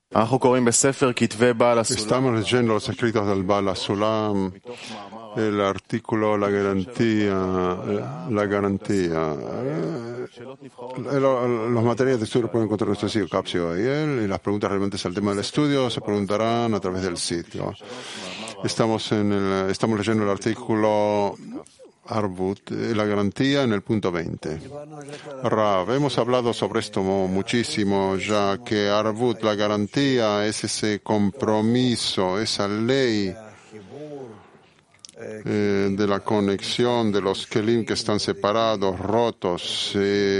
Estamos leyendo los escritos del Baal HaSulam, el artículo La garantía. Los materiales de estudio pueden encontrar en nuestro sitio Capsio y él, y las preguntas relevantes al tema del estudio se preguntarán a través del sitio. Estamos leyendo el artículo Arvut, la garantía en el punto 20. Rav, hemos hablado sobre esto muchísimo, ya que Arvut, la garantía, es ese compromiso, esa ley de la conexión de los kelim que están separados, rotos,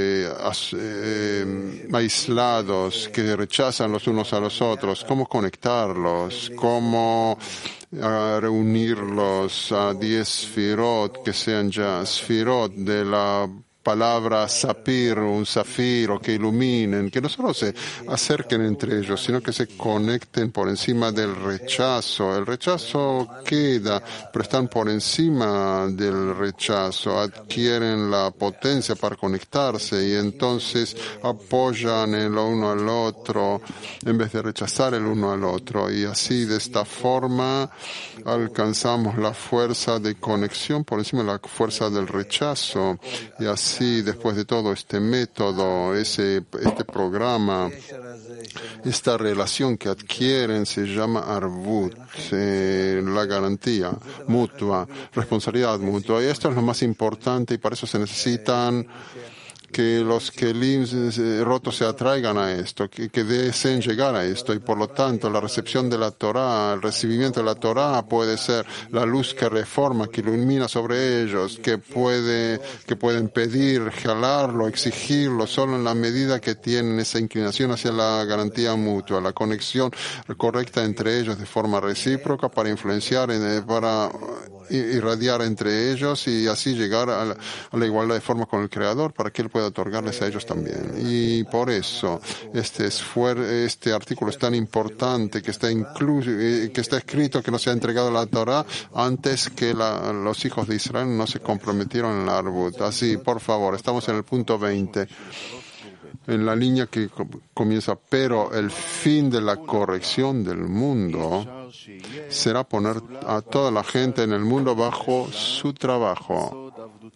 aislados, que rechazan los unos a los otros. ¿Cómo conectarlos? ¿Cómo reunirlos a 10 sfirot, que sean ya sfirot de la palabra sapir, un zafiro, que iluminen, que no solo se acerquen entre ellos, sino que se conecten por encima del rechazo. El rechazo queda, pero están por encima del rechazo, adquieren la potencia para conectarse y entonces apoyan el uno al otro en vez de rechazar el uno al otro. Y así, de esta forma, alcanzamos la fuerza de conexión por encima de la fuerza del rechazo. Y así, después de todo este método, este programa, esta relación que adquieren se llama Arvut, la garantía mutua, responsabilidad mutua. Y esto es lo más importante y para eso se necesitan que los kelim rotos se atraigan a esto, que deseen llegar a esto, y por lo tanto la recepción de la Torah, el recibimiento de la Torah puede ser la luz que reforma, que ilumina sobre ellos, que pueden pedir, jalarlo, exigirlo, solo en la medida que tienen esa inclinación hacia la garantía mutua, la conexión correcta entre ellos de forma recíproca para influenciar, para irradiar entre ellos y así llegar a la igualdad de forma con el Creador para que Él pueda otorgarles a ellos también. Y por eso este artículo es tan importante, que está escrito, que no se ha entregado la Torah antes que los hijos de Israel no se comprometieron en la Arvut. Así, por favor, estamos en el punto 20. En la línea que comienza, pero el fin de la corrección del mundo será poner a toda la gente en el mundo bajo su trabajo.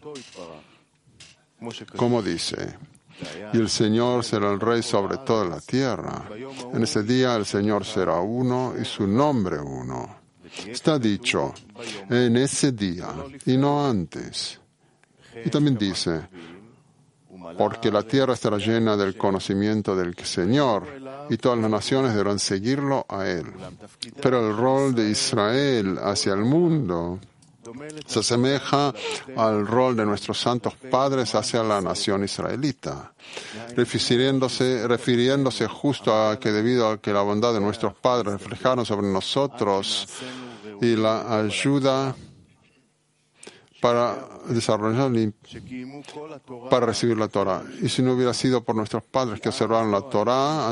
Como dice, y el Señor será el Rey sobre toda la tierra. En ese día el Señor será uno y su nombre uno. Está dicho, en ese día y no antes. Y también dice, porque la tierra estará llena del conocimiento del Señor y todas las naciones deberán seguirlo a Él. Pero el rol de Israel hacia el mundo se asemeja al rol de nuestros santos padres hacia la nación israelita, refiriéndose justo a que debido a que la bondad de nuestros padres reflejaron sobre nosotros y la ayuda para desarrollar para recibir la Torah. Y si no hubiera sido por nuestros padres que observaron la Torah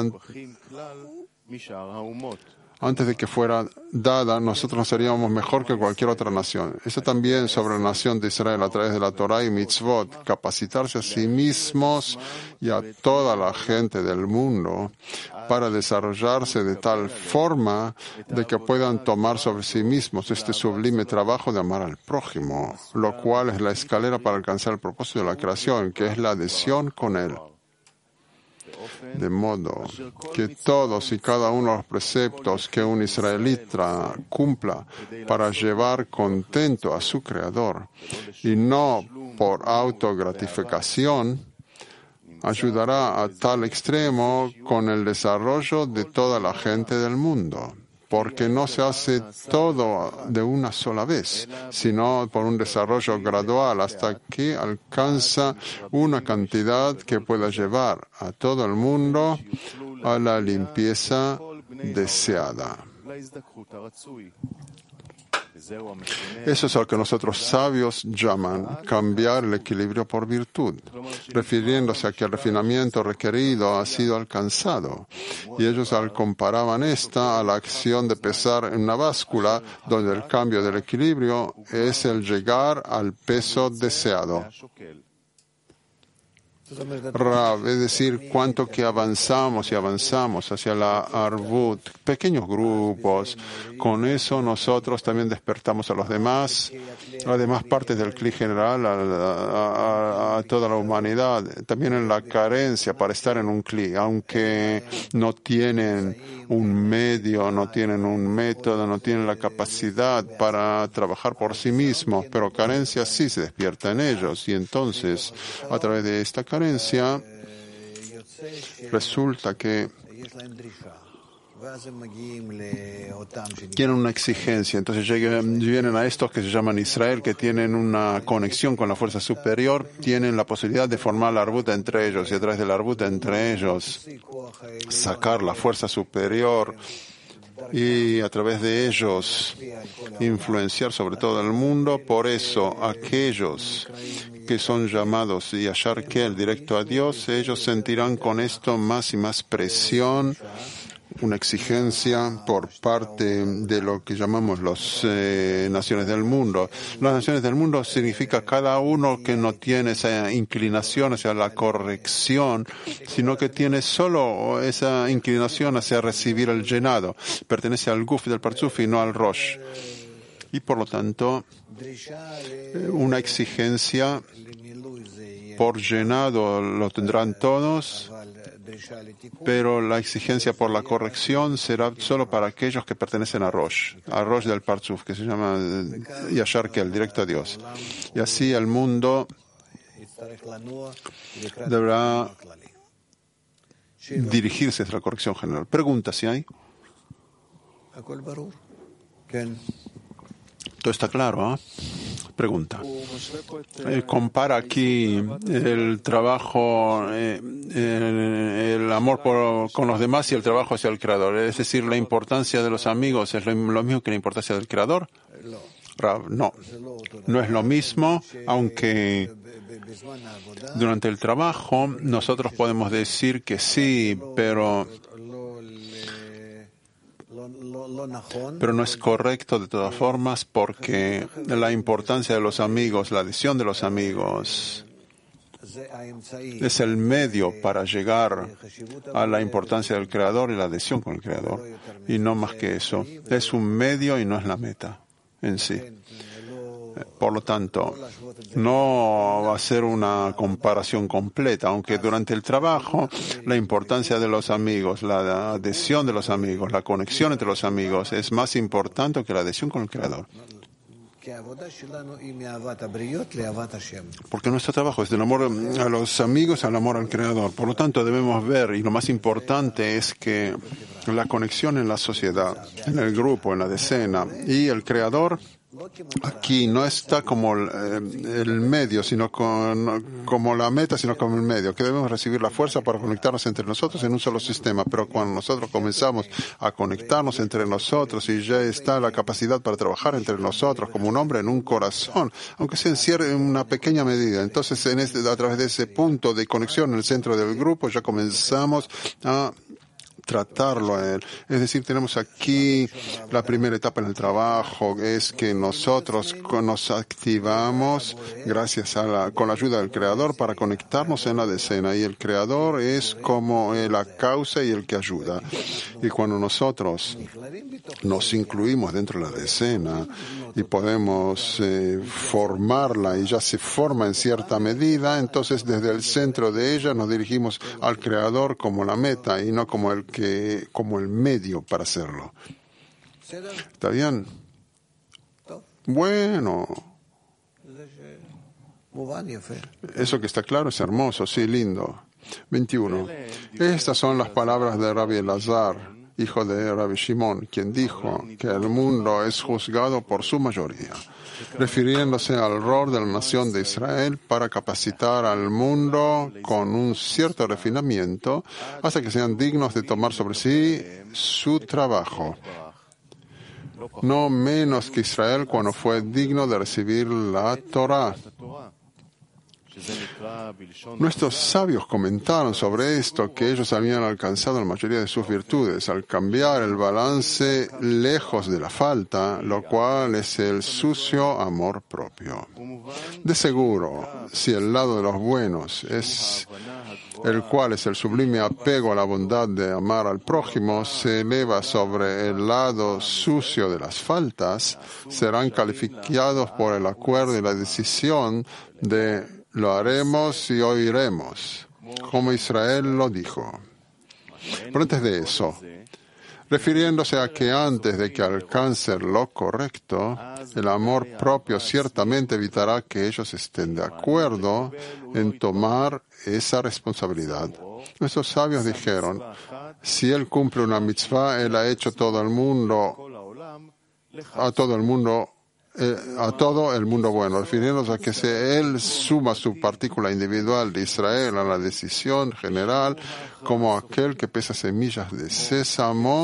antes de que fuera dada, nosotros no seríamos mejor que cualquier otra nación. Esto también sobre la nación de Israel a través de la Torah y mitzvot, capacitarse a sí mismos y a toda la gente del mundo para desarrollarse de tal forma de que puedan tomar sobre sí mismos este sublime trabajo de amar al prójimo, lo cual es la escalera para alcanzar el propósito de la creación, que es la adhesión con Él. De modo que todos y cada uno de los preceptos que un israelita cumpla para llevar contento a su Creador y no por autogratificación, ayudará a tal extremo con el desarrollo de toda la gente del mundo. Porque no se hace todo de una sola vez, sino por un desarrollo gradual hasta que alcanza una cantidad que pueda llevar a todo el mundo a la limpieza deseada. Eso es lo que nosotros sabios llaman cambiar el equilibrio por virtud, refiriéndose a que el refinamiento requerido ha sido alcanzado. Y ellos comparaban esta a la acción de pesar en una báscula, donde el cambio del equilibrio es el llegar al peso deseado. Rav, es decir, cuánto que avanzamos y avanzamos hacia la Arvut, pequeños grupos. Con eso nosotros también despertamos a los demás, además partes del Kli general, a toda la humanidad, también en la carencia para estar en un Kli, aunque no tienen un medio, no tienen un método, no tienen la capacidad para trabajar por sí mismos, pero carencia sí se despierta en ellos, y entonces a través de esta carencia resulta que tienen una exigencia, entonces vienen a estos que se llaman Israel, que tienen una conexión con la fuerza superior, tienen la posibilidad de formar la arbuta entre ellos, y a través de la arbuta entre ellos sacar la fuerza superior y a través de ellos influenciar sobre todo el mundo. Por eso aquellos que son llamados Yashar Kel, directo a Dios, ellos sentirán con esto más y más presión, una exigencia por parte de lo que llamamos las naciones del mundo. Las naciones del mundo significa cada uno que no tiene esa inclinación hacia la corrección, sino que tiene solo esa inclinación hacia recibir el llenado. Pertenece al Guf del Parzuf y no al Rosh. Y por lo tanto, una exigencia por llenado lo tendrán todos, pero la exigencia por la corrección será solo para aquellos que pertenecen a Rosh del Parzuf, que se llama Yashar Kel, directo a Dios. Y así el mundo deberá dirigirse hacia la corrección general. Pregunta si hay. Todo está claro, ¿eh? Pregunta. Compara aquí el trabajo, el amor con los demás y el trabajo hacia el Creador. Es decir, la importancia de los amigos es lo mismo que la importancia del Creador. No, no es lo mismo, aunque durante el trabajo nosotros podemos decir que sí, pero no es correcto de todas formas, porque la importancia de los amigos, la adhesión de los amigos, es el medio para llegar a la importancia del Creador y la adhesión con el Creador, y no más que eso. Es un medio y no es la meta en sí. Por lo tanto, no va a ser una comparación completa, aunque durante el trabajo la importancia de los amigos, la adhesión de los amigos, la conexión entre los amigos es más importante que la adhesión con el Creador. Porque nuestro trabajo es del amor a los amigos al amor al Creador. Por lo tanto, debemos ver, y lo más importante es que la conexión en la sociedad, en el grupo, en la decena, y el Creador aquí no está como el medio, sino como la meta, sino como el medio, que debemos recibir la fuerza para conectarnos entre nosotros en un solo sistema. Pero cuando nosotros comenzamos a conectarnos entre nosotros y ya está la capacidad para trabajar entre nosotros como un hombre en un corazón, aunque se encierre en una pequeña medida, entonces a través de ese punto de conexión en el centro del grupo ya comenzamos a tratarlo a él. Es decir, tenemos aquí la primera etapa en el trabajo, es que nosotros nos activamos gracias con la ayuda del Creador para conectarnos en la decena, y el Creador es como la causa y el que ayuda. Y cuando nosotros nos incluimos dentro de la decena y podemos formarla, y ya se forma en cierta medida, entonces desde el centro de ella nos dirigimos al Creador como la meta y no como el medio para hacerlo. ¿Está bien? Bueno, eso que está claro es hermoso, sí, lindo. 21. Estas son las palabras de Rabbi Elazar, hijo de Rabbi Shimon, quien dijo que el mundo es juzgado por su mayoría, refiriéndose al rol de la nación de Israel para capacitar al mundo con un cierto refinamiento hasta que sean dignos de tomar sobre sí su trabajo. No menos que Israel cuando fue digno de recibir la Torah. Nuestros sabios comentaron sobre esto que ellos habían alcanzado la mayoría de sus virtudes al cambiar el balance lejos de la falta, lo cual es el sucio amor propio. De seguro, si el lado de los buenos es el cual es el sublime apego a la bondad de amar al prójimo, se eleva sobre el lado sucio de las faltas, serán calificados por el acuerdo y la decisión de lo haremos y oiremos, como Israel lo dijo. Pero antes de eso, refiriéndose a que antes de que alcancen lo correcto, el amor propio ciertamente evitará que ellos estén de acuerdo en tomar esa responsabilidad. Nuestros sabios dijeron, si él cumple una mitzvah, él ha hecho a todo el mundo bueno, refiriéndose a que si él suma su partícula individual de Israel a la decisión general, como aquel que pesa semillas de sésamo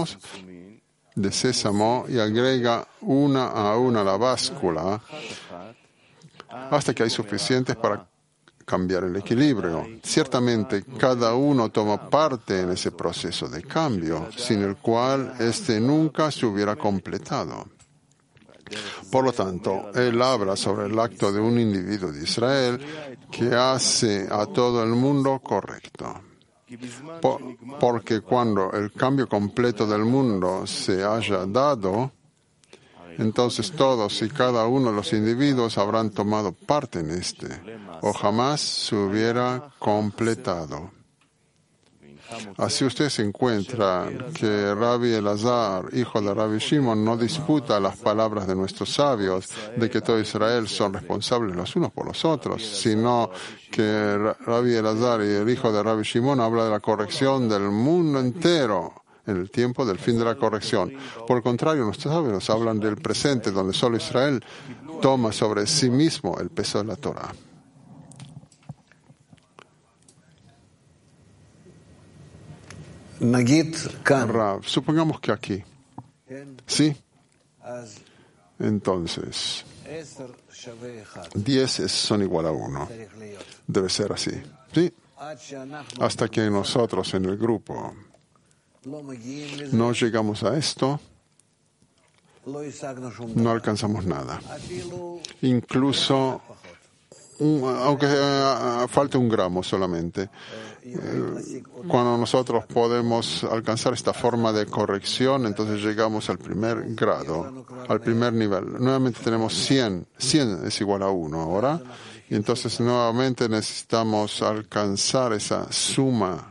y agrega una a una la báscula hasta que hay suficientes para cambiar el equilibrio. Ciertamente, cada uno toma parte en ese proceso de cambio, sin el cual éste nunca se hubiera completado. Por lo tanto, él habla sobre el acto de un individuo de Israel que hace a todo el mundo correcto. Porque cuando el cambio completo del mundo se haya dado, entonces todos y cada uno de los individuos habrán tomado parte en este, o jamás se hubiera completado. Así ustedes encuentran que Rabbi Elazar, hijo de Rabbi Shimon, no disputa las palabras de nuestros sabios de que todo Israel son responsables los unos por los otros, sino que Rabbi Elazar y el hijo de Rabbi Shimon habla de la corrección del mundo entero en el tiempo del fin de la corrección. Por el contrario, nuestros sabios hablan del presente, donde solo Israel toma sobre sí mismo el peso de la Torah. Rav, supongamos que aquí, ¿sí? Entonces, 10 son igual a 1. Debe ser así, ¿sí? Hasta que nosotros en el grupo no llegamos a esto, no alcanzamos nada. Incluso, aunque falte 1 gramo solamente. Cuando nosotros podemos alcanzar esta forma de corrección, entonces llegamos al primer grado, al primer nivel. Nuevamente tenemos 100. 100 es igual a 1 ahora. Y entonces nuevamente necesitamos alcanzar esa suma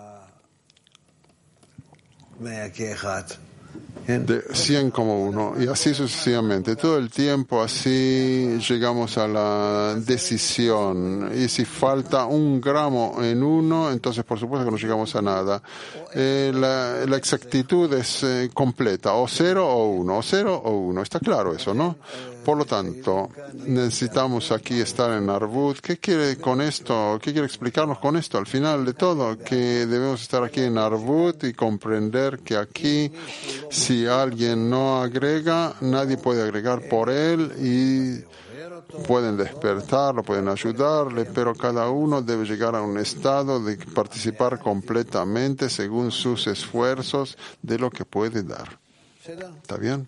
de 100 como 1, y así sucesivamente. Todo el tiempo así llegamos a la decisión. Y si falta 1 gramo en 1, entonces por supuesto que no llegamos a nada. La exactitud es completa, o 0 o 1, o 0 o 1. Está claro eso, ¿no? Por lo tanto, necesitamos aquí estar en Arvut. ¿Qué quiere con esto? ¿Qué quiere explicarnos con esto? Al final de todo, que debemos estar aquí en Arvut y comprender que aquí, si alguien no agrega, nadie puede agregar por él y pueden despertarlo, pueden ayudarle, pero cada uno debe llegar a un estado de participar completamente según sus esfuerzos de lo que puede dar. ¿Está bien?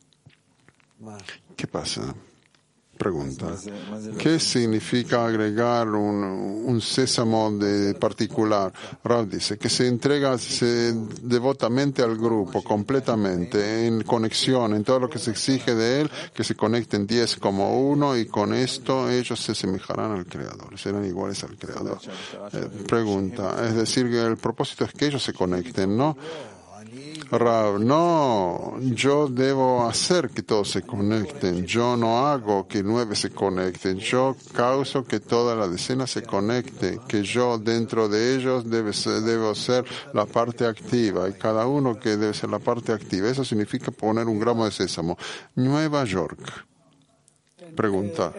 ¿Qué pasa? Pregunta. ¿Qué significa agregar un sésamo de particular? Rav dice que se entrega devotamente al grupo, completamente, en conexión, en todo lo que se exige de él, que se conecten 10 como 1, y con esto ellos se asemejarán al Creador, serán iguales al Creador. Pregunta. Es decir, que el propósito es que ellos se conecten, ¿no? Rav, no, yo debo hacer que todos se conecten. Yo no hago que 9 se conecten. Yo causo que toda la decena se conecte, que yo dentro de ellos debo ser la parte activa, y cada uno que debe ser la parte activa. Eso significa poner 1 gramo de sésamo. Nueva York. Pregunta.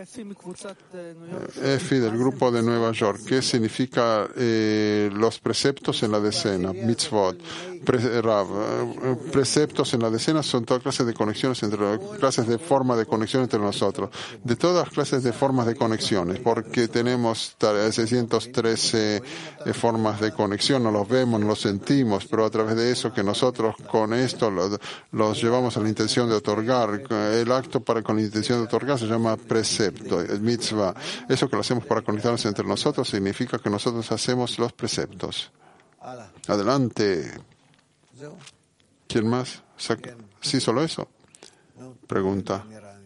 Efi del grupo de Nueva York. ¿Qué significa los preceptos en la decena? Mitzvot. Preceptos en la decena son todas clases de conexiones clases de forma de conexión entre nosotros. De todas las clases de formas de conexiones, porque tenemos 613 formas de conexión, no los vemos, no los sentimos, pero a través de eso que nosotros con esto los llevamos a la intención de otorgar. El acto con la intención de otorgar se llama precepto, mitzvah. Eso que lo hacemos para conectarnos entre nosotros significa que nosotros hacemos los preceptos. Adelante. ¿Quién más? ¿Sí, solo eso? Pregunta.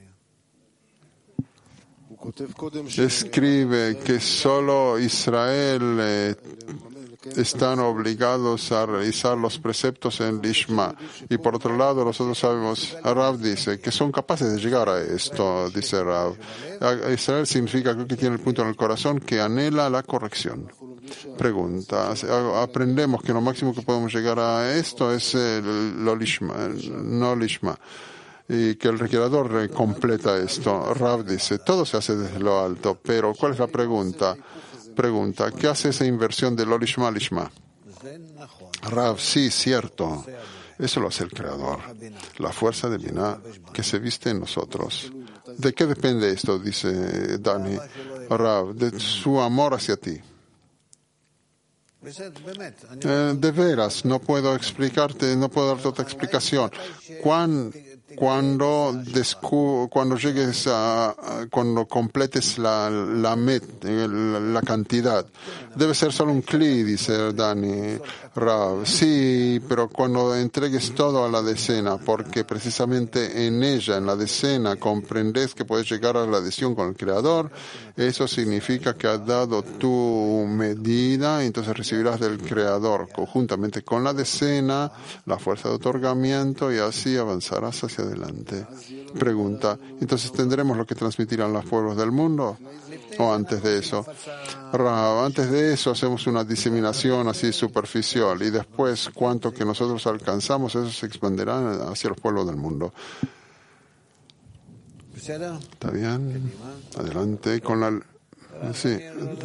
Escribe que solo Israel están obligados a realizar los preceptos en Lishma. Y por otro lado, nosotros sabemos, Rav dice que son capaces de llegar a esto, dice Rav. Israel significa que tiene el punto en el corazón que anhela la corrección. Pregunta, aprendemos que lo máximo que podemos llegar a esto es lo Lishma, no Lishma. Y que el Creador completa esto. Rav dice, todo se hace desde lo alto, pero ¿cuál es la pregunta? Pregunta, ¿qué hace esa inversión de lo Lishma Lishma? Rav, sí, cierto. Eso lo hace el Creador. La fuerza divina que se viste en nosotros. ¿De qué depende esto? Dice Dani. Rav, de su amor hacia ti. De veras, no puedo explicarte, no puedo darte otra explicación. Cuando llegues cuando completes la cantidad, debe ser solo un cli, dice Dani. Rav, sí, pero cuando entregues todo a la decena, porque precisamente en ella, en la decena, comprendes que puedes llegar a la adhesión con el Creador, eso significa que has dado tu medida, y entonces recibirás del Creador, conjuntamente con la decena, la fuerza de otorgamiento, y así avanzarás hacia adelante. Pregunta, ¿entonces tendremos lo que transmitirán los pueblos del mundo? ¿O antes de eso? Rav, antes de eso hacemos una diseminación así superficial y después cuanto que nosotros alcanzamos, eso se expandirá hacia los pueblos del mundo. ¿Está bien? Adelante con la... Sí.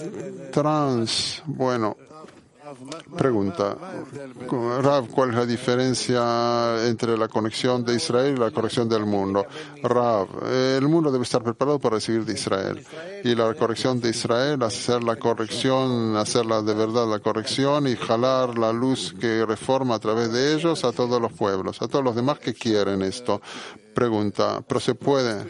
Bueno. Pregunta, Rav, ¿cuál es la diferencia entre la conexión de Israel y la conexión del mundo? Rav, el mundo debe estar preparado para recibir de Israel. Y la corrección de Israel, hacer la corrección, hacerla de verdad la corrección y jalar la luz que reforma a través de ellos a todos los pueblos, a todos los demás que quieren esto. Pregunta, ¿pero se puede?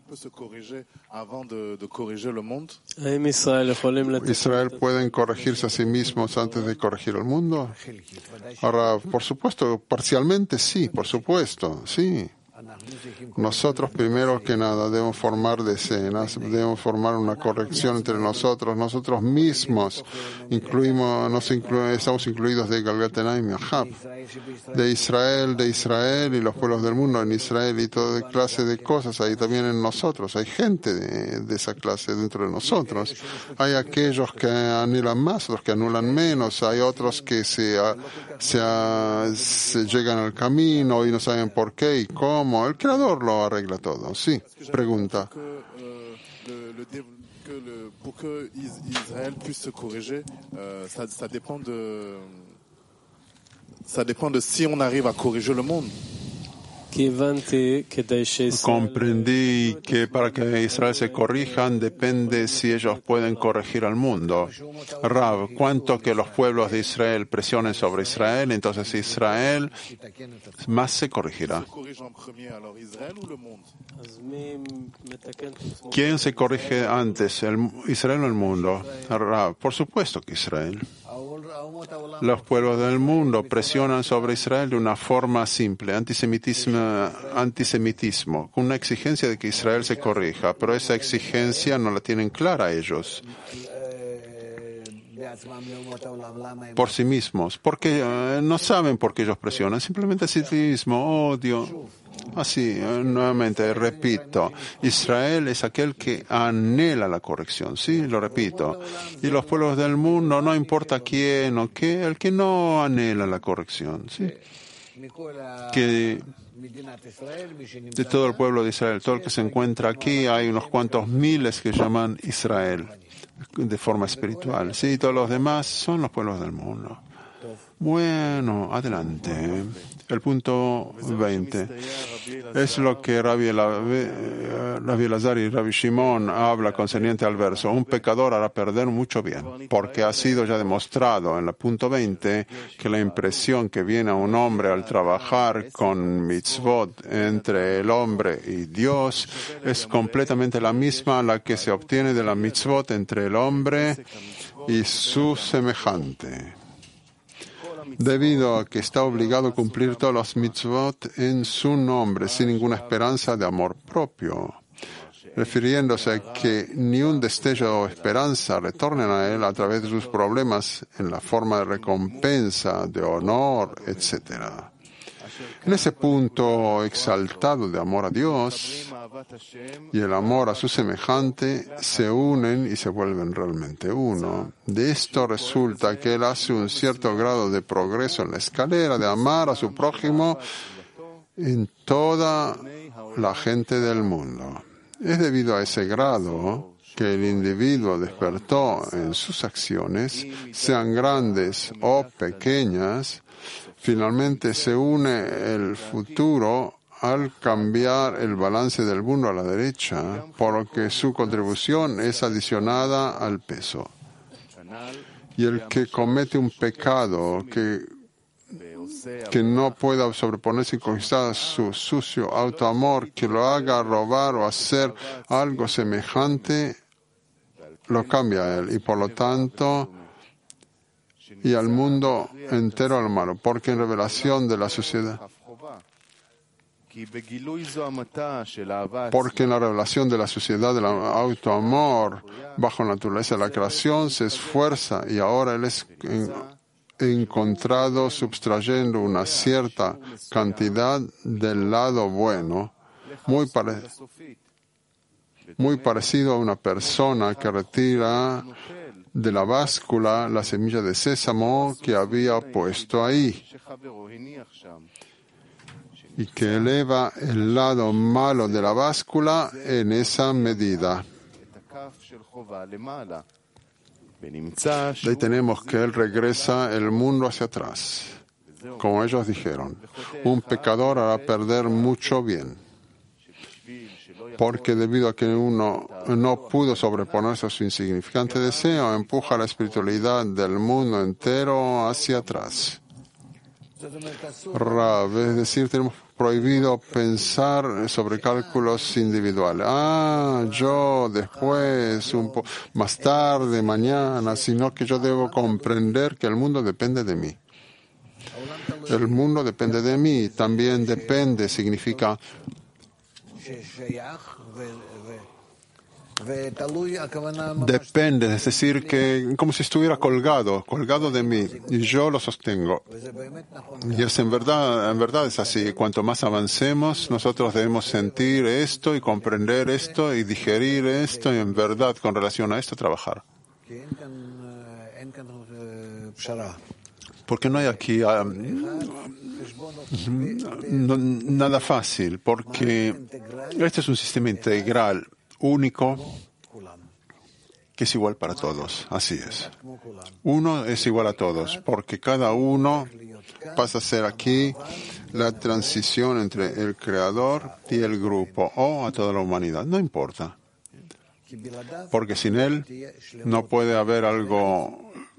¿Israel pueden corregirse a sí mismos antes de corregir el mundo? Ahora, por supuesto, parcialmente sí, por supuesto, sí. Nosotros, primero que nada, debemos formar decenas, debemos formar una corrección entre nosotros mismos. Estamos incluidos de Galgatenay y Mehab, de Israel y los pueblos del mundo en Israel y toda clase de cosas ahí también en nosotros. Hay gente de esa clase dentro de nosotros. Hay aquellos que anhelan más, otros que anulan menos. Hay otros que se llegan al camino y no saben por qué y cómo. El Creador lo arregla todo. Sí. Pregunta. Pour que Israël puisse se corriger, ça dépend de si on arrive à corriger le monde. Comprendí que para que Israel se corrijan depende si ellos pueden corregir al mundo. Rav, cuanto que los pueblos de Israel presionen sobre Israel, entonces Israel más se corregirá. ¿Quién se corrige antes, Israel o el mundo? Rav, por supuesto que Israel. Los pueblos del mundo presionan sobre Israel de una forma simple, antisemitismo, con una exigencia de que Israel se corrija, pero esa exigencia no la tienen clara ellos. Por sí mismos, porque no saben por qué ellos presionan, simplemente ascetismo, odio. Así, nuevamente, repito, Israel es aquel que anhela la corrección, sí, lo repito. Y los pueblos del mundo, no importa quién o qué, el que no anhela la corrección, sí. que de todo el pueblo de Israel, todo el que se encuentra aquí, hay unos cuantos miles que llaman Israel de forma espiritual. Sí, todos los demás son los pueblos del mundo. Bueno, adelante. El punto 20. Es lo que Rabbi Elazar y Rabbi Shimon habla concerniente al verso. Un pecador hará perder mucho bien, porque ha sido ya demostrado en el punto 20 que la impresión que viene a un hombre al trabajar con mitzvot entre el hombre y Dios es completamente la misma a la que se obtiene de la mitzvot entre el hombre y su semejante, debido a que está obligado a cumplir todos los mitzvot en su nombre, sin ninguna esperanza de amor propio, refiriéndose a que ni un destello o esperanza retornen a él a través de sus problemas en la forma de recompensa, de honor, etc. En ese punto exaltado de amor a Dios y el amor a su semejante se unen y se vuelven realmente uno. De esto resulta que él hace un cierto grado de progreso en la escalera de amar a su prójimo en toda la gente del mundo. Es debido a ese grado que el individuo despertó en sus acciones, sean grandes o pequeñas. Finalmente se une el futuro al cambiar el balance del mundo a la derecha, por lo que su contribución es adicionada al peso. Y el que comete un pecado que no pueda sobreponerse y conquistar su sucio autoamor, que lo haga robar o hacer algo semejante, lo cambia a él y por lo tanto y al mundo entero al malo, porque en revelación de la sociedad, porque en la revelación de la sociedad del autoamor bajo la naturaleza de la creación se esfuerza y ahora él es encontrado sustrayendo una cierta cantidad del lado bueno, muy parecido a una persona que retira de la báscula la semilla de sésamo que había puesto ahí y que eleva el lado malo de la báscula en esa medida. De ahí tenemos que él regresa el mundo hacia atrás. Como ellos dijeron, un pecador hará perder mucho bien, porque debido a que uno no pudo sobreponerse a su insignificante deseo, empuja la espiritualidad del mundo entero hacia atrás. Rav, es decir, tenemos prohibido pensar sobre cálculos individuales. Yo después, más tarde, mañana, sino que yo debo comprender que el mundo depende de mí. El mundo depende de mí, también depende, significa depende, es decir, que como si estuviera colgado de mí, y yo lo sostengo. Y es en verdad es así. Cuanto más avancemos, nosotros debemos sentir esto y comprender esto y digerir esto y en verdad, con relación a esto, trabajar. Porque no hay aquí nada fácil, porque este es un sistema integral, único, que es igual para todos. Así es. Uno es igual a todos, porque cada uno pasa a ser aquí la transición entre el creador y el grupo, o a toda la humanidad. No importa. Porque sin él no puede haber algo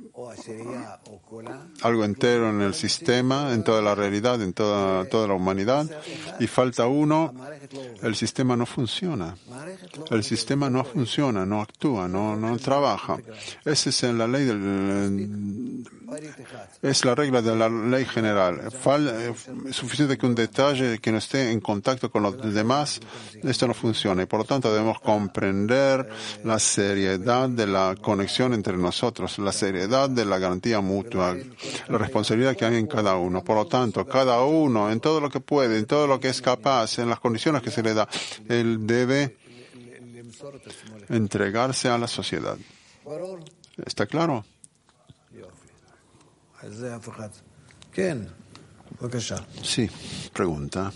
entero en el sistema, en toda la realidad, en toda la humanidad, y falta uno, el sistema no funciona. El sistema no funciona, no actúa, no trabaja. Esa es la ley es la regla de la ley general. Es suficiente que un detalle que no esté en contacto con los demás, esto no funciona. Y por lo tanto debemos comprender la seriedad de la conexión entre nosotros, la seriedad de la garantía mutua, la responsabilidad que hay en cada uno. Por lo tanto, cada uno, en todo lo que puede, en todo lo que es capaz, en las condiciones que se le da, él debe entregarse a la sociedad. ¿Está claro? Sí, pregunta.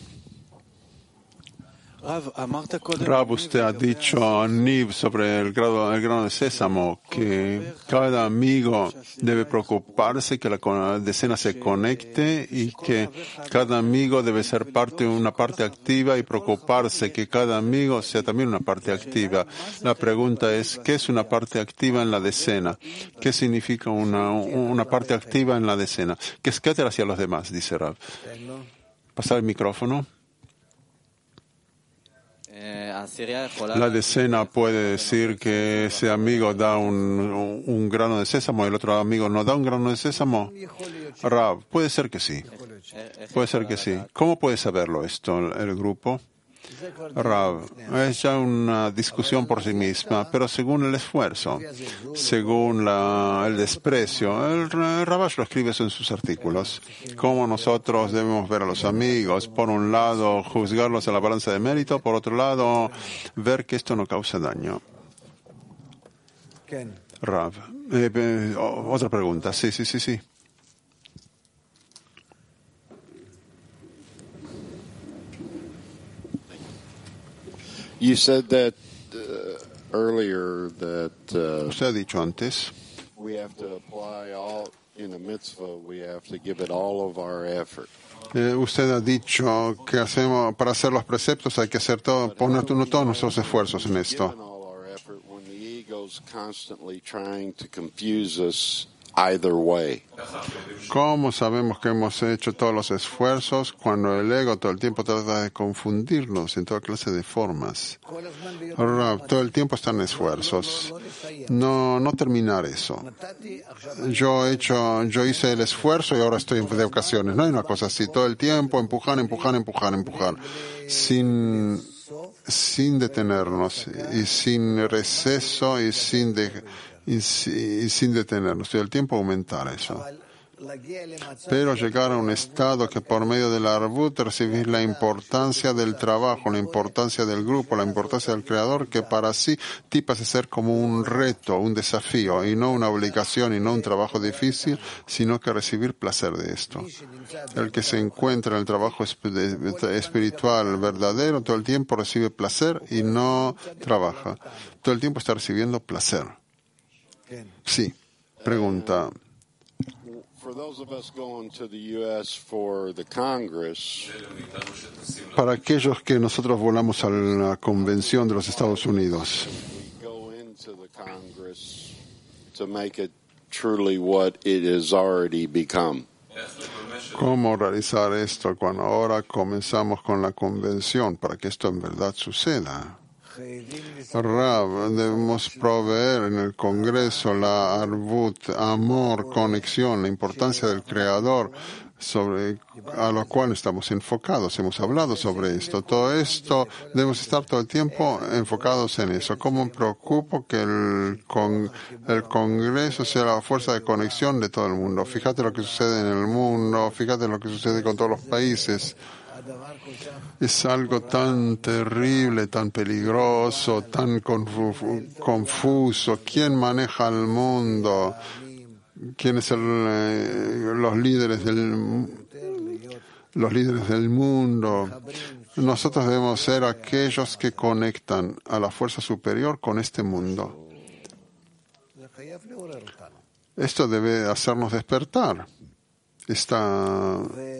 Rav, usted ha dicho a Niv sobre el grano de sésamo que cada amigo debe preocuparse que la decena se conecte y que cada amigo debe ser una parte activa y preocuparse que cada amigo sea también una parte activa. La pregunta es, ¿qué es una parte activa en la decena? ¿Qué significa una parte activa en la decena? ¿Qué es qué hacia los demás? Dice Rav. Pasar el micrófono. La decena puede decir que ese amigo da un grano de sésamo y el otro amigo no da un grano de sésamo. Rav, puede ser que sí. Puede ser que sí. ¿Cómo puede saberlo esto el grupo? Rav, es ya una discusión por sí misma, pero según el esfuerzo, según el desprecio, el Rabash lo escribe eso en sus artículos. Cómo nosotros debemos ver a los amigos, por un lado, juzgarlos a la balanza de mérito, por otro lado, ver que esto no causa daño. Rav, otra pregunta. Sí. You said that earlier that Usted ha dicho antes we have to apply all in a mitzvah. We have to give it all of our effort. Usted ha dicho que para hacer los preceptos hay que hacer poner todos nuestros esfuerzos en esto. Given all our effort when the ego's constantly trying to confuse us either way. ¿Cómo sabemos que hemos hecho todos los esfuerzos cuando el ego todo el tiempo trata de confundirnos en toda clase de formas? Ahora, todo el tiempo están esfuerzos. No terminar eso. Yo hice el esfuerzo y ahora estoy de ocasiones. No hay una cosa así. Todo el tiempo empujar. Sin detenernos y sin receso y sin detenernos. Todo el tiempo aumentar eso. Pero llegar a un estado que por medio de la arbut recibís la importancia del trabajo, la importancia del grupo, la importancia del creador, que para sí pasa a ser como un reto, un desafío, y no una obligación y no un trabajo difícil, sino que recibir placer de esto. El que se encuentra en el trabajo espiritual verdadero, todo el tiempo recibe placer y no trabaja. Todo el tiempo está recibiendo placer. Sí. Pregunta. Para aquellos que nosotros volamos a la convención de los Estados Unidos, ¿cómo realizar esto cuando ahora comenzamos con la convención para que esto en verdad suceda? Rav, debemos proveer en el Congreso la arbut, amor, conexión, la importancia del Creador, a lo cual estamos enfocados. Hemos hablado sobre esto. Todo esto, debemos estar todo el tiempo enfocados en eso. ¿Cómo me preocupo que el Congreso sea la fuerza de conexión de todo el mundo? Fíjate lo que sucede en el mundo, fíjate lo que sucede con todos los países. Es algo tan terrible, tan peligroso, tan confuso. ¿Quién maneja el mundo? ¿Quiénes son los líderes del mundo? Nosotros debemos ser aquellos que conectan a la fuerza superior con este mundo. Esto debe hacernos despertar esta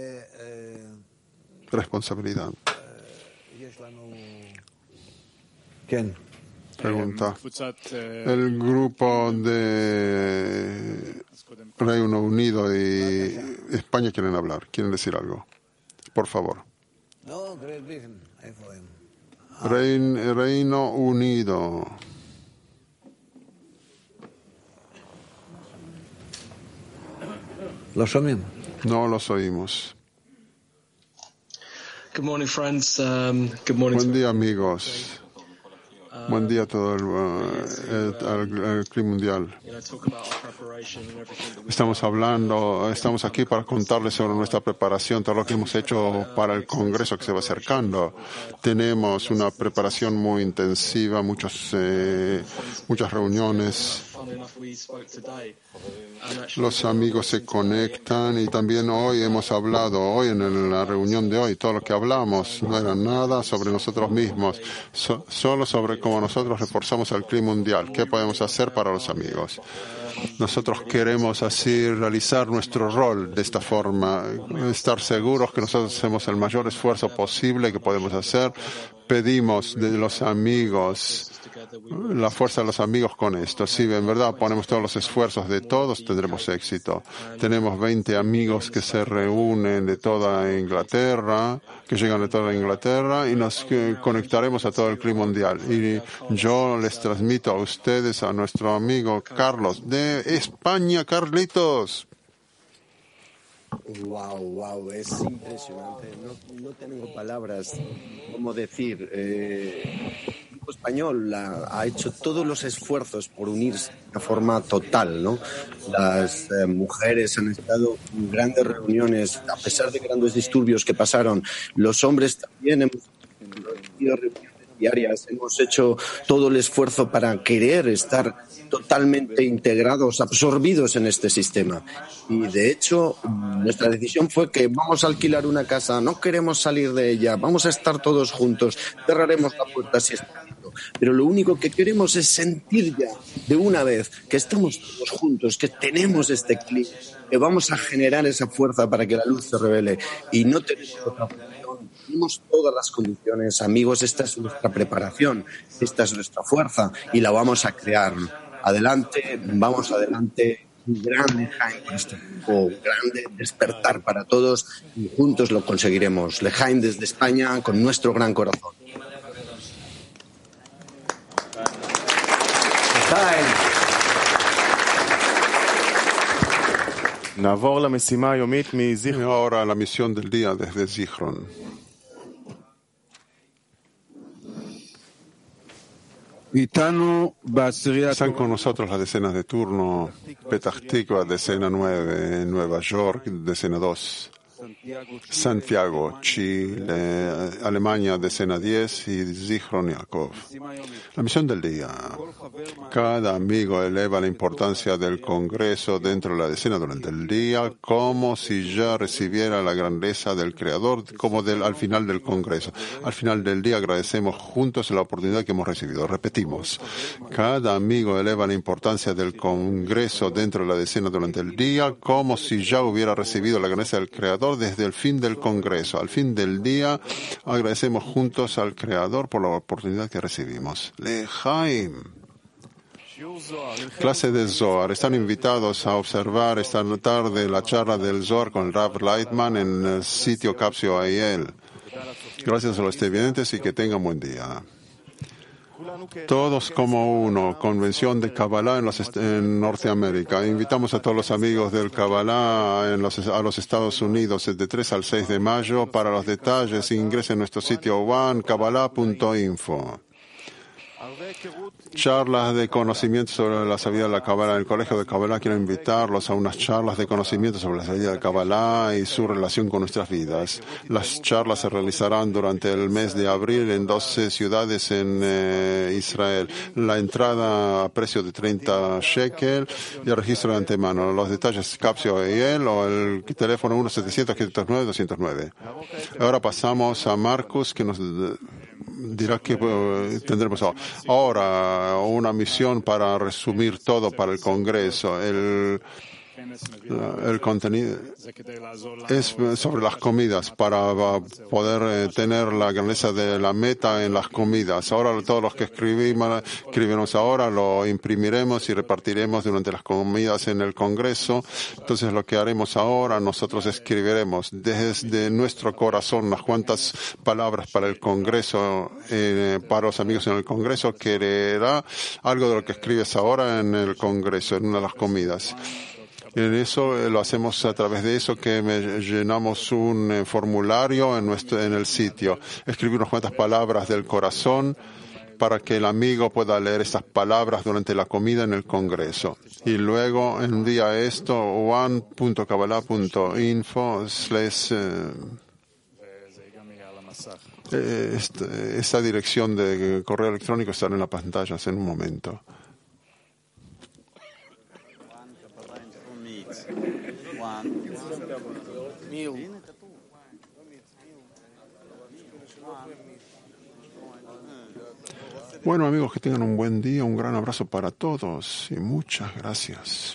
responsabilidad. Pregunta. El grupo de Reino Unido y España quieren hablar, quieren decir algo. Por favor. Reino Unido. No los oímos. Good morning, friends. Good morning. Buen día, amigos. Buen día a todo el clima mundial. Estamos aquí para contarles sobre nuestra preparación, todo lo que hemos hecho para el Congreso que se va acercando. Tenemos una preparación muy intensiva, muchas reuniones. funnily enough, we spoke today. And actually, Los amigos se conectan y también hoy hemos hablado, hoy en la reunión de hoy, todo lo que hablamos no era nada sobre nosotros mismos, solo sobre cómo nosotros reforzamos el clima mundial. ¿Qué podemos hacer para los amigos? Nosotros queremos así realizar nuestro rol de esta forma, estar seguros que nosotros hacemos el mayor esfuerzo posible que podemos hacer. Pedimos de los amigos la fuerza de los amigos con esto. Si en verdad ponemos todos los esfuerzos de todos, tendremos éxito. Tenemos 20 amigos que se reúnen de toda Inglaterra, que llegan de toda Inglaterra y nos conectaremos a todo el clima mundial. Y yo les transmito a ustedes, a nuestro amigo Carlos de España. Carlitos. Wow, es impresionante. No tengo palabras. ¿Cómo decir? El grupo español ha hecho todos los esfuerzos por unirse de forma total, ¿no? Las mujeres han estado en grandes reuniones, a pesar de grandes disturbios que pasaron. Los hombres también hemos tenido reuniones diarias, hemos hecho todo el esfuerzo para querer estar totalmente integrados, absorbidos en este sistema. Y de hecho, nuestra decisión fue que vamos a alquilar una casa, no queremos salir de ella, vamos a estar todos juntos, cerraremos la puerta si es necesario. Pero lo único que queremos es sentir ya de una vez que estamos todos juntos, que tenemos este clic, que vamos a generar esa fuerza para que la luz se revele. Y no tenemos otra opción. Tenemos todas las condiciones, amigos, esta es nuestra preparación, esta es nuestra fuerza y la vamos a crear. Adelante, vamos adelante, un gran Lejaim por este grupo, un gran despertar para todos y juntos lo conseguiremos. Lejaim desde España con nuestro gran corazón. Y ahora la misión del día desde Zichron. Están con nosotros las decenas de turno, Petah Tikva, decena 9, Nueva York, decena 2, Santiago, Chile, Alemania, decena 10 y Zichron Yaakov. La misión del día. Cada amigo eleva la importancia del Congreso dentro de la decena durante el día como si ya recibiera la grandeza del Creador al final del Congreso. Al final del día agradecemos juntos la oportunidad que hemos recibido. Repetimos. Cada amigo eleva la importancia del Congreso dentro de la decena durante el día como si ya hubiera recibido la grandeza del Creador desde el fin del Congreso. Al fin del día, agradecemos juntos al Creador por la oportunidad que recibimos. Lejaim. Clase de Zohar. Están invitados a observar esta tarde la charla del Zohar con el Rav Lightman en el sitio Capsio AIL. Gracias a los televidentes y que tengan buen día. Todos como uno, convención de Kabbalah en Norteamérica. Invitamos a todos los amigos del Kabbalah a los Estados Unidos de 3 al 6 de mayo. Para los detalles, ingresen a nuestro sitio onekabbalah.info. Charlas de conocimiento sobre la sabiduría de la Kabbalah. En el Colegio de Kabbalah quiero invitarlos a unas charlas de conocimiento sobre la sabiduría de la Kabbalah y su relación con nuestras vidas. Las charlas se realizarán durante el mes de abril en 12 ciudades en Israel. La entrada a precio de 30 shekel y el registro de antemano. Los detalles Capsio EL o el teléfono 1-700-509-209. Ahora pasamos a Marcus, que nos dirá que tendremos ahora una misión para resumir todo para el Congreso. El contenido es sobre las comidas para poder tener la grandeza de la meta en las comidas. Ahora todos los que escribimos ahora lo imprimiremos y repartiremos durante las comidas en el Congreso. Entonces lo que haremos ahora, nosotros escribiremos desde nuestro corazón unas cuantas palabras para el Congreso, para los amigos en el Congreso, que leerá algo de lo que escribes ahora en el Congreso, en una de las comidas. En eso lo hacemos a través de eso que llenamos un formulario en el sitio. Escribir unas cuantas palabras del corazón para que el amigo pueda leer estas palabras durante la comida en el Congreso. Y luego envía esto one.kabbalah.info/ esta dirección de correo electrónico estará en la pantalla en un momento. Bueno, amigos, que tengan un buen día, un gran abrazo para todos y muchas gracias.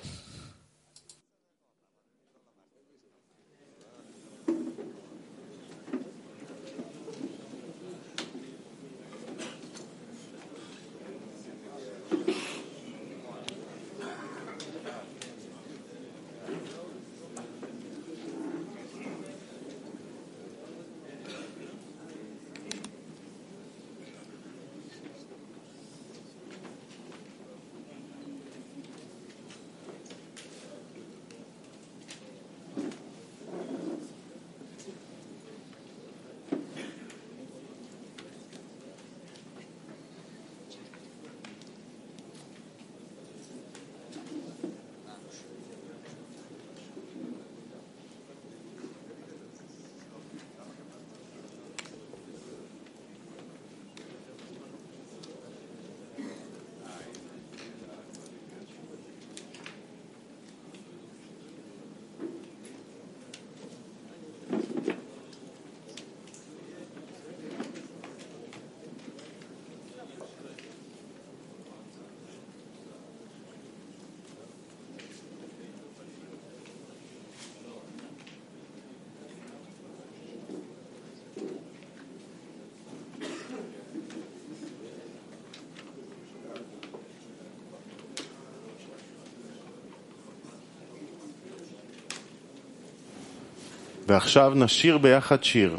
ועכשיו נשיר ביחד שיר.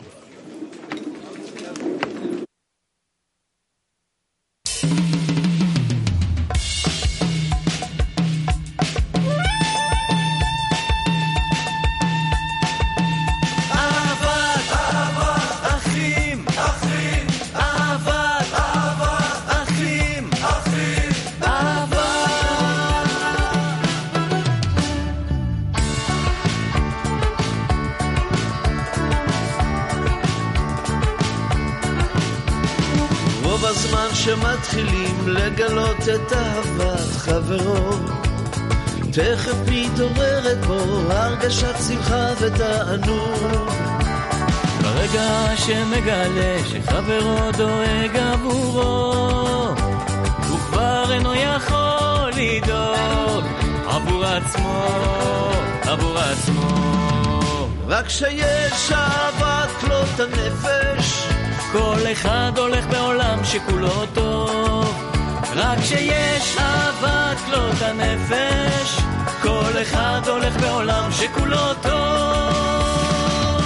שמתחילים לגלות את אהבת חברו, תכף מתעוררת בו הרגשת שמחה ותענוג. ברגע שמגלה שחברו דואג עבורו, הוא כבר אינו יכול לדאוג עבור עצמו, עבור עצמו. רק שיש אהבת כלות הנפש, כל אחד הולך בעולם שכולו טוב. רק שיש אהבת כלות הנפש, כל אחד הולך בעולם שכולו טוב.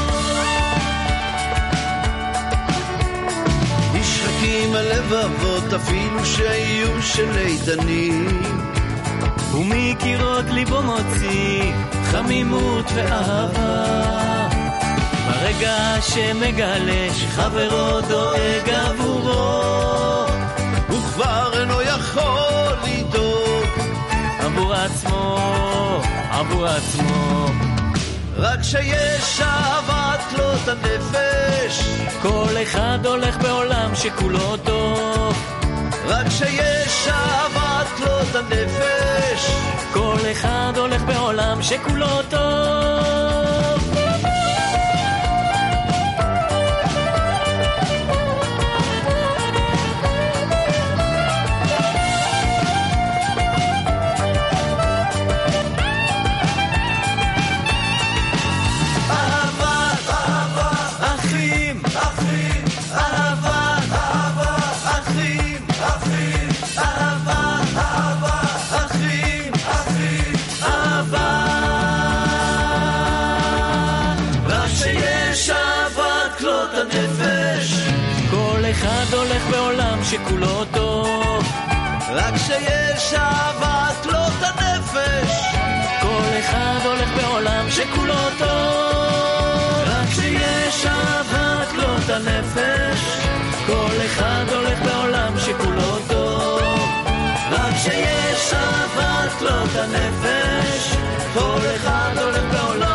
נשחקים הלבבות אפילו שיהיו של איתנים, ומקירות ליבו מוציא חמימות ואהבה. ברגע שמגלה שחברו דואג עבורו, הוא כבר אינו יכול לדאוג עבור עצמו, עבור עצמו. רק שיש אהבת כלות הנפש, כל אחד הולך בעולם שכולו טוב. רק שיש אהבת כלות הנפש, כל אחד הולך בעולם שכולו טוב. אחד הולך בעולם שכולו טוב. רק שיש אהבת כלות הנפש, כל אחד הולך בעולם שכולו טוב. רק שיש אהבת כלות הנפש, כל אחד הולך בעולם שכולו טוב. רק שיש אהבת כלות הנפש, כל אחד הולך בעולם